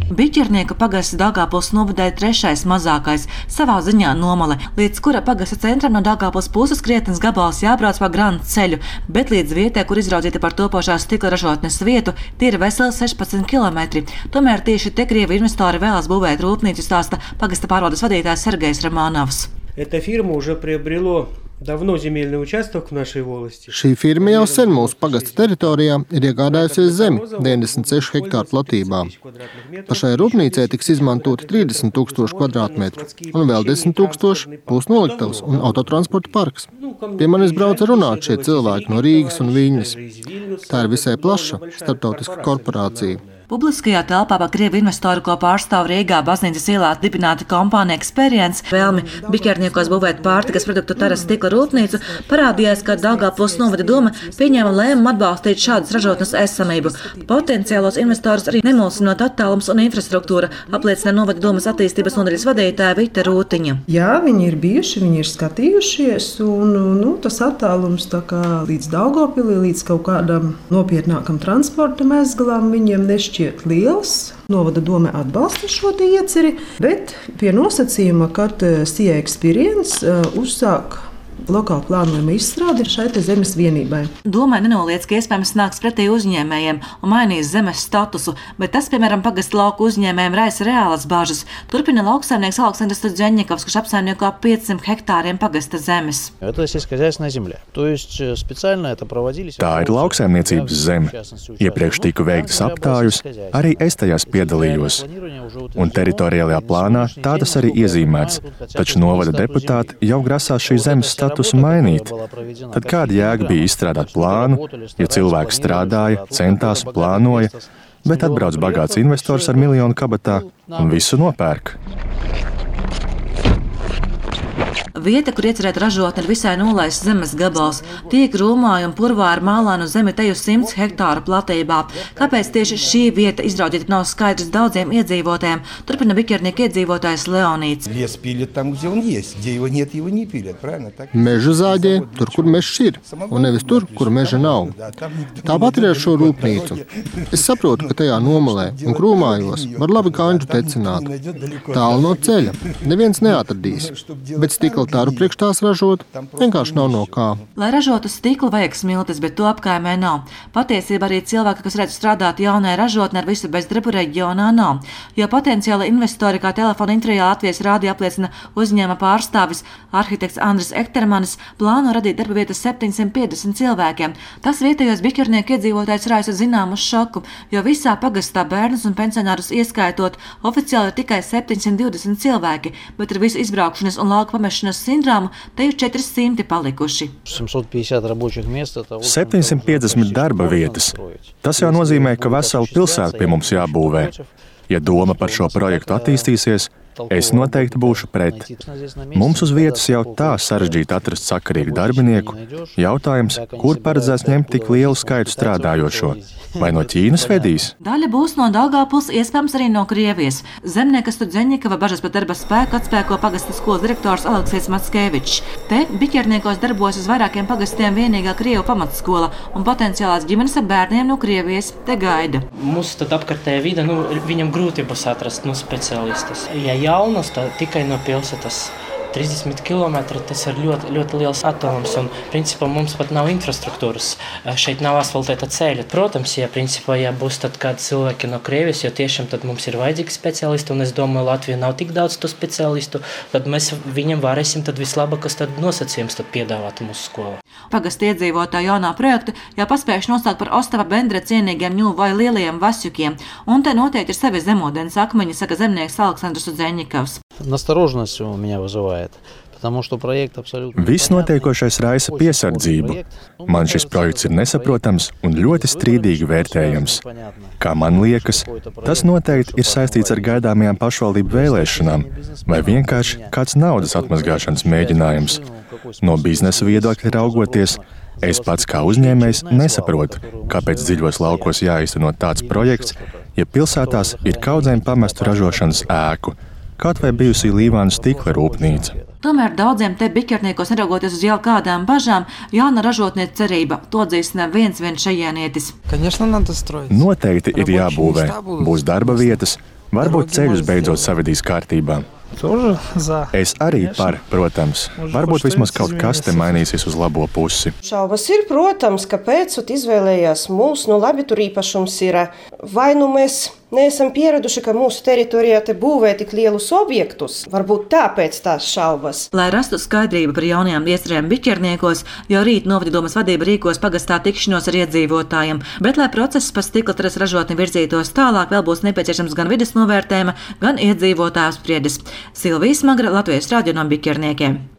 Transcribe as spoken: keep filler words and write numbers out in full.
Biķernieku pagasts Daugavpils novadē trešais mazākais, savā ziņā nomale, līdz kura pagasta centram no Daugavpils puses krietnes gabals jābrauc pa Grandu ceļu, bet līdz vietai, kur izraudzīta par topošās stikla ražotnes vietu, tie ir veseli sešpadsmit kilometri. Tomēr tieši te Krievu investori vēlas būvēt rūpnīcu, stāsta pagasta pārvaldes vadītājs Sergejs Romanovs. Давно земельный участок в нашей волости. Šī firma jau sen mūsu pagasta teritorijā ir iegādājusies zemi deviņdesmit sešu hektāru platībā. Pašai rūpnīcai tiks izmantoti trīsdesmit tūkstoši kvadrātmetru un vēl desmit tūkstoši būs noliktavas un autotransporta parks. Pie manis brauca runāt šie cilvēki no Rīgas un Viļņas. Tā ir visai plaša starptautiska korporācija. Publiskajā telpā par Krievu investoru, ko pārstāv Rīgā baznīcas ielā dibināta kompānija Experience, vēlmi Biķerniekos būvēt pārtikas produktu Taras stikla rūpnīcu, parādījās, ka Daugavpils novada doma pieņēma lēmumu atbalstīt šādas ražotnes esamību. Potenciālos investorus arī nemulsinot attālums un infrastruktūra, apliecina novada domas attīstības nodaļas vadītāja Vita Rūtiņa. Jā, viņi ir bijuši, viņi ir skatījušies, un nu, tas attālums tā kā līdz Daugavpilī, līdz kaut kādam nopietnākam transporta mezglam viņiem nešķiet liels. Novada doma atbalsta šo ieceri, bet pie nosacījuma, ka C I Experience uzsāk lokālu plānojumu izstrādi šai zemes vienībai. Domai nenoliedz, ka iespējams nāks pretī uzņēmējiem un mainīs zemes statusu, bet tas, piemēram, pagasta lauku uzņēmējiem raisa reālas bažas. Turpina lauksaimnieks Aleksandrs Tudzeņņikovs, kurš apsaimnieko ap piecsimt hektāriem pagasta zemes. Tā ir lauksaimniecības zeme. Iepriekš tika veiktas aptājus, arī es tajās piedalījos. Un teritoriālajā plānā tā tas arī iezīmēts, taču novada deputāti jau grasās šī zemes statusu mainīt. Tad kāda jēga bija izstrādāt plānu, ja cilvēki strādāja, centās, plānoja, bet atbrauc bagāts investors ar miljonu kabatā un visu nopērk? Vieta, kur iecerēt ražotni, ir visai nolaists zemes gabals. Tiek rūmāja un purvā ar mālānu zemi teju simts hektāru platībā. Kāpēc tieši šī vieta izraudzīta nav skaidrs daudziem iedzīvotājiem? Turpina Biķernieku iedzīvotājs Leonīts. Mežu zāģē tur, kur mežs ir, un nevis tur, kur meža nav. Tāpat ir ar šo rūpnīcu. Es saprotu, ka tajā nomalē un krūmājos var labi kanģu tecināt. Tālu no ceļa. Neviens neatradīs. Bet stikla taru priekš tās ražot vienkārši nav no kā. Lai ražotu stiklu, vajag smiltis, bet to apkaimē nav. Patiesībā arī cilvēki, kas redz strādāt jaunai ražotnē ar visu bezdarbu reģionā, nav. Jo potenciāli investori, kā telefona intervijā Latvijas rādio apliecina uzņēma pārstāvis arhitekts Andris Ektermanis, plāno radīt darba vietas septiņsimt piecdesmit cilvēkiem. Tas vietējos Biķernieku iedzīvotājus raisa zināmu šoku, jo visā pagastā bērnus un pensionārus ieskaitot oficiāli ir tikai septiņsimt divdesmit cilvēki, bet ar visu izbraukšanas un lauku pamešanas sindrāmu te ir četri simti palikuši. septiņsimt piecdesmit darba vietas. Tas jau nozīmē, ka vesela pilsēta pie mums jābūvē. Ja doma par šo projektu attīstīsies, es noteikti būšu pret. Mums uz vietas jau tā sarežģīti atrast sakarīgu darbinieku. Jautājums, kur paredzēts ņemt tik lielu skaitu strādājošo? Vai no Ķīnas vedīs? Daļa būs no Daugavpils, iespējams arī no Krievijas. Zemniekas Tudzeņņikova bažas par darba spēku atspēko pagasta skolas direktors Aleksejs Mackevičs. Te Biķerniekos darbojas uz vairākiem pagastiem vienīgā Krievu pamatskola, un potenciālās ģimenes ar bērniem no Krievijas te gaida. Mums tad apkārtējā vide, nu, viņam grūti būs atrast no speciālistus. Ja jaunas, tā tikai no pilsētas. trīsdesmit kilometri, tas ir ļoti, ļoti liels attālums, un principā mums pat nav infrastruktūras. Šeit nav asfaltēta ceļa. Protams, ja principā ja būs tad kādi cilvēki no Krievijas, jo tiešām tad mums ir vajadzīgi speciālisti, un es domāju, Latvijā nav tik daudz to speciālistu, tad mēs viņam varēsim tad vislabākas tad nosacījums tad piedāvāt mūsu skolā. Pagasta iedzīvotāju jaunā projekta jau paspējuši nosaukt par Ostava Bendra cienīgiem ņū vai lielajiem vasjukiem, un te noteikti ir sevi zemūdens akmeņi, saka zemnieks Aleksandrs Tudzeņņikovs. Настороженность у меня вызывает, потому что проект абсолютно... Viss notiekošais raisa piesardzību. Man šis projekts ir nesaprotams un ļoti strīdīgi vērtējams. Kā man liekas, tas noteikti ir saistīts ar gaidāmajām pašvaldību vēlēšanām vai vienkārši kāds naudas atmazgāšanas mēģinājums. No biznesa viedokļa raugoties, es pats kā uzņēmējs nesaprotu, kāpēc dziļos laukos jāizteno tāds projekts, ja pilsētās ir kaudzēm pamestu ražošanas ēku. Kaut vai bijusī Līvānu stikla rūpnīca. Tomēr daudziem te Biķerniekos, neraugoties uz jau kādām bažām, jauna ražotnie cerība. To dzīst neviens vien šajienietis. Noteikti ir jābūvē. Būs darba vietas, Varbūt ceļus beidzot savedīs kārtībā. Es arī par, protams. Varbūt vismaz kaut kas te mainīsies uz labo pusi. Šaubas ir, protams, kāpēc izvēlējās mūs. Nu, labi, tur īpašums ir. Vai nu mēs neesam pieraduši, ka mūsu teritorijā te būvē tik lielus objektus? Varbūt tāpēc tās šaubas. Lai rastu skaidrību par jaunajām iecerēm Biķerniekos, jau rīt Novadadomes vadība rīkos pagastā tikšanos ar iedzīvotājiem, bet, lai process par stiklatrases ražotni virzītos tālāk, vēl būs nepieciešams gan vides novērtējuma, gan iedzīvotāju spriedis. Silvija Smagra, Latvijas radio no Biķerniekiem.